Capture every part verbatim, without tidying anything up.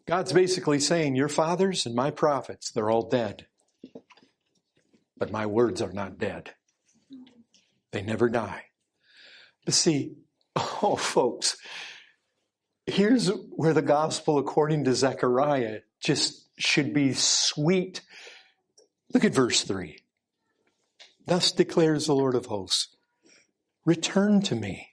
God's basically saying, your fathers and my prophets, they're all dead. But my words are not dead. They never die. But see, oh folks, here's where the gospel according to Zechariah just should be sweet. Look at verse three. Thus declares the Lord of hosts, return to me,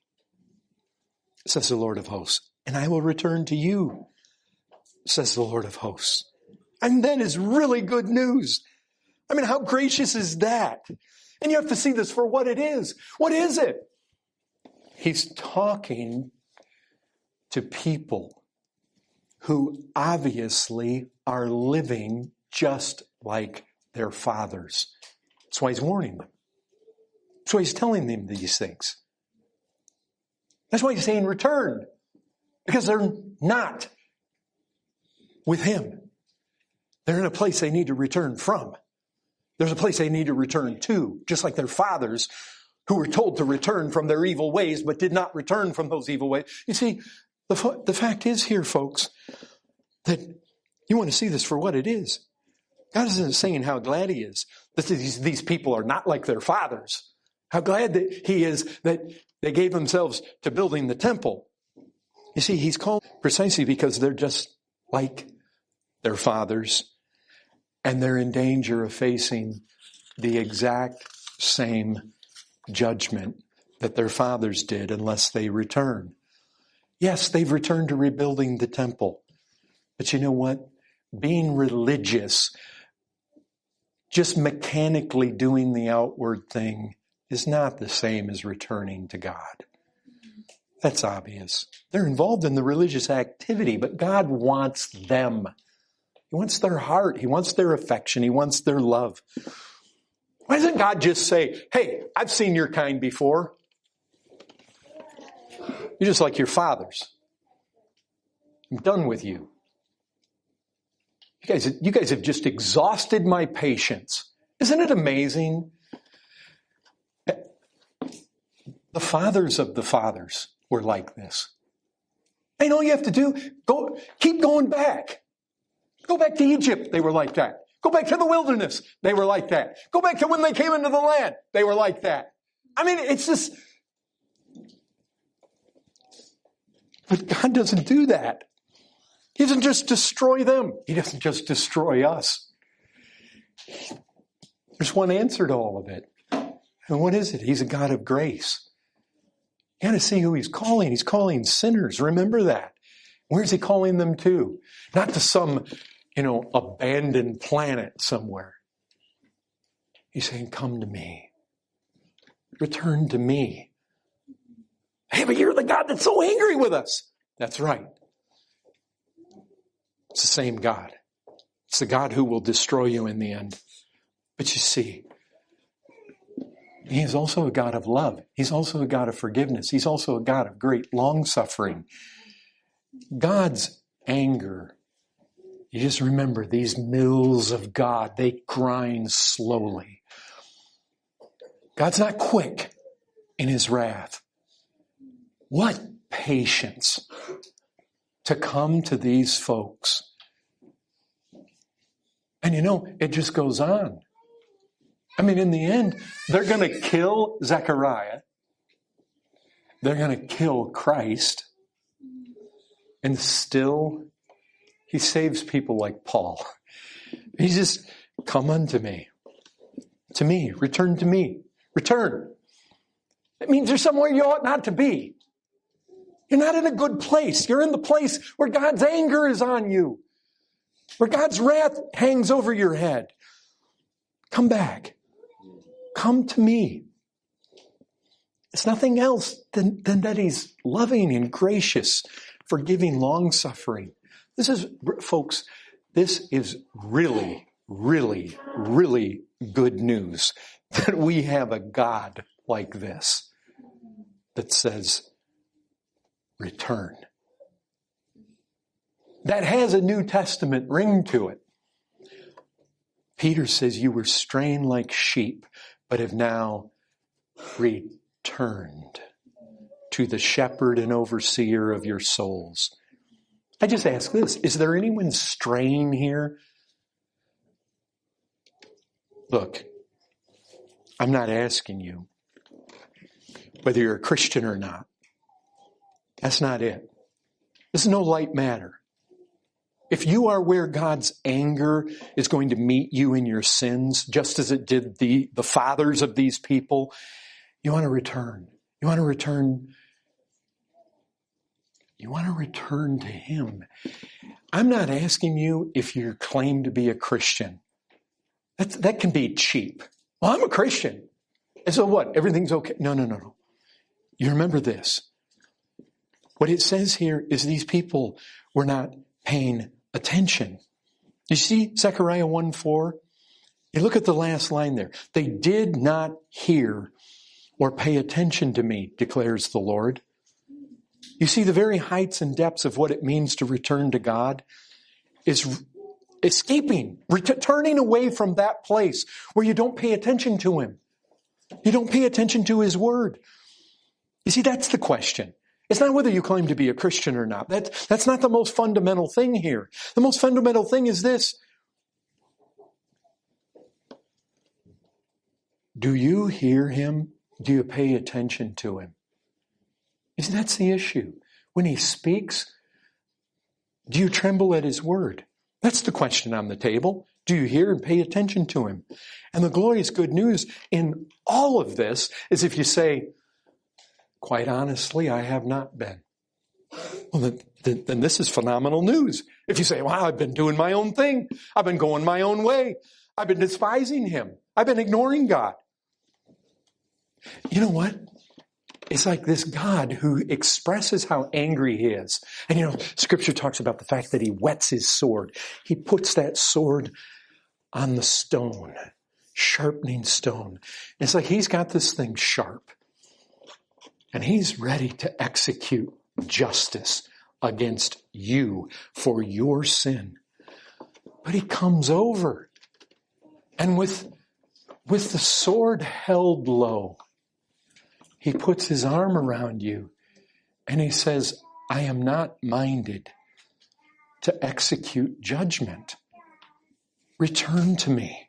says the Lord of hosts, and I will return to you, says the Lord of hosts. And that is really good news. I mean, how gracious is that? And you have to see this for what it is. What is it? He's talking to people who obviously are living just like their fathers. That's why he's warning them. That's why he's telling them these things. That's why he's saying return. Because they're not with him. They're in a place they need to return from. There's a place they need to return to, just like their fathers who were told to return from their evil ways, but did not return from those evil ways. You see, the, the fact is here, folks, that you want to see this for what it is. God isn't saying how glad he is that these, these people are not like their fathers. How glad that he is that they gave themselves to building the temple. You see, he's called precisely because they're just like their fathers, and they're in danger of facing the exact same judgment that their fathers did unless they return. Yes, they've returned to rebuilding the temple. But you know what? Being religious, just mechanically doing the outward thing, is not the same as returning to God. That's obvious. They're involved in the religious activity, but God wants them. He wants their heart. He wants their affection. He wants their love. Why doesn't God just say, hey, I've seen your kind before. You're just like your fathers. I'm done with you. You guys, you guys have just exhausted my patience. Isn't it amazing? The fathers of the fathers were like this. And all you have to do, go, keep going back. Go back to Egypt. They were like that. Go back to the wilderness. They were like that. Go back to when they came into the land. They were like that. I mean, it's just, but God doesn't do that. He doesn't just destroy them. He doesn't just destroy us. There's one answer to all of it. And what is it? He's a God of grace. You got to see who he's calling. He's calling sinners. Remember that. Where's he calling them to? Not to some, you know, abandoned planet somewhere. He's saying, come to me. Return to me. Hey, but you're the God that's so angry with us. That's right. It's the same God. It's the God who will destroy you in the end. But you see, he is also a God of love. He's also a God of forgiveness. He's also a God of great long-suffering. God's anger, you just remember these mills of God, they grind slowly. God's not quick in his wrath. What patience to come to these folks. And you know, it just goes on. I mean, in the end, they're going to kill Zechariah. They're going to kill Christ. And still, he saves people like Paul. He just, come unto me. To me. Return to me. Return. It means you're somewhere you ought not to be. You're not in a good place. You're in the place where God's anger is on you. Where God's wrath hangs over your head. Come back. Come to me. It's nothing else than, than that he's loving and gracious, forgiving, long-suffering. This is, folks, this is really, really, really good news that we have a God like this that says, return. That has a New Testament ring to it. Peter says, you were straying like sheep, but have now returned to the shepherd and overseer of your souls. I just ask this, is there anyone straying here? Look, I'm not asking you whether you're a Christian or not. That's not it. This is no light matter. If you are where God's anger is going to meet you in your sins, just as it did the, the fathers of these people, you want to return. You want to return. You want to return to Him. I'm not asking you if you claim to be a Christian. That's, that can be cheap. Well, I'm a Christian. And so what? Everything's okay. No, no, no, no. You remember this. What it says here is these people were not paying attention. You see Zechariah one four? You look at the last line there. They did not hear or pay attention to me, declares the Lord. You see the very heights and depths of what it means to return to God is escaping, ret- turning away from that place where you don't pay attention to Him. You don't pay attention to His Word. You see, that's the question. It's not whether you claim to be a Christian or not. That, that's not the most fundamental thing here. The most fundamental thing is this. Do you hear Him? Do you pay attention to Him? You see, that's the issue. When He speaks, do you tremble at His word? That's the question on the table. Do you hear and pay attention to Him? And the glorious good news in all of this is if you say, quite honestly, I have not been. Well, then, then, then this is phenomenal news. If you say, well, I've been doing my own thing. I've been going my own way. I've been despising Him. I've been ignoring God. You know what? It's like this God who expresses how angry He is. And you know, Scripture talks about the fact that He whets His sword. He puts that sword on the stone, sharpening stone. It's like He's got this thing sharp. And He's ready to execute justice against you for your sin. But He comes over and with, with the sword held low, He puts His arm around you and He says, I am not minded to execute judgment. Return to me.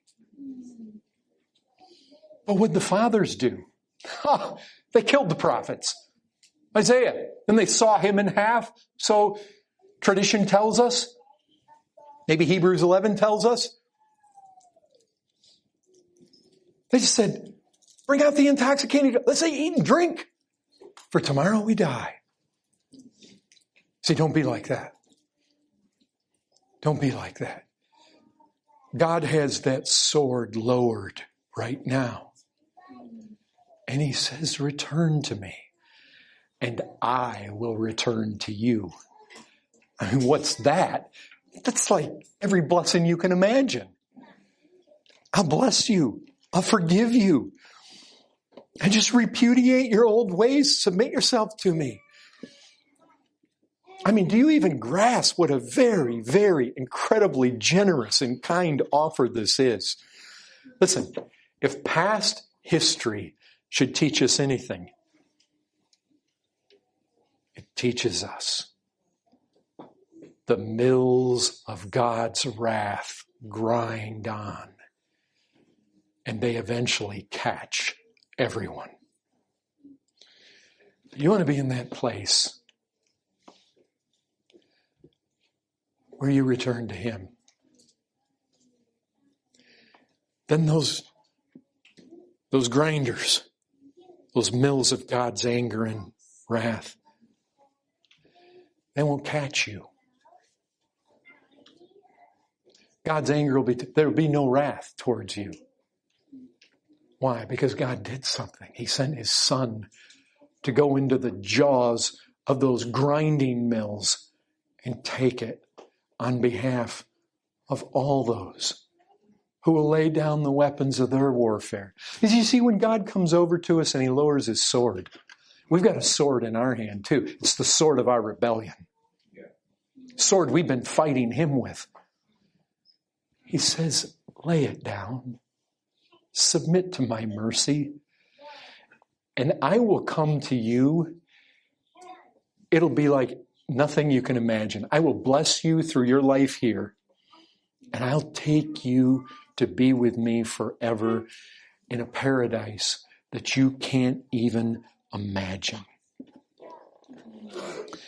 But what did the fathers do? Oh, they killed the prophets. Isaiah. And they saw him in half. So tradition tells us. Maybe Hebrews eleven tells us. They just said, bring out the intoxicating. Let's say eat and drink. For tomorrow we die. See, don't be like that. Don't be like that. God has that sword lowered right now. And He says, return to me, and I will return to you. I mean, what's that? That's like every blessing you can imagine. I'll bless you. I'll forgive you. And just repudiate your old ways. Submit yourself to me. I mean, do you even grasp what a very, very incredibly generous and kind offer this is? Listen, if past history should teach us anything, it teaches us the mills of God's wrath grind on, and they eventually catch everyone. You want to be in that place where you return to Him. Then those, those grinders, those mills of God's anger and wrath, they won't catch you. God's anger will be, there will be no wrath towards you. Why? Because God did something. He sent His Son to go into the jaws of those grinding mills and take it on behalf of all those who will lay down the weapons of their warfare. As you see, when God comes over to us and He lowers His sword, we've got a sword in our hand too. It's the sword of our rebellion. Sword we've been fighting Him with. He says, lay it down. Submit to my mercy. And I will come to you. It'll be like nothing you can imagine. I will bless you through your life here, and I'll take you to be with me forever in a paradise that you can't even imagine.